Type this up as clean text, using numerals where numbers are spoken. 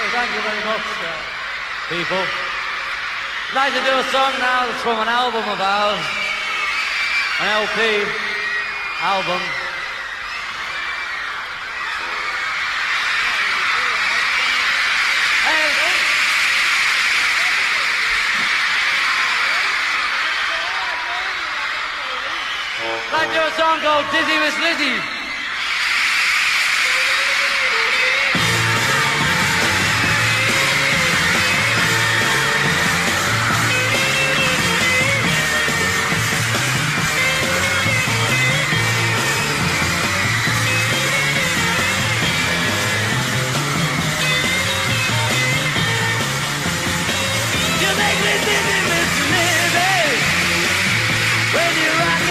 Thank you very much, people. I'd like to do a song now that's from an album of ours, an LP album. I'd like to do a song called Dizzy Miss Lizzie. You make me dizzy, Miss Lizzie, when you rock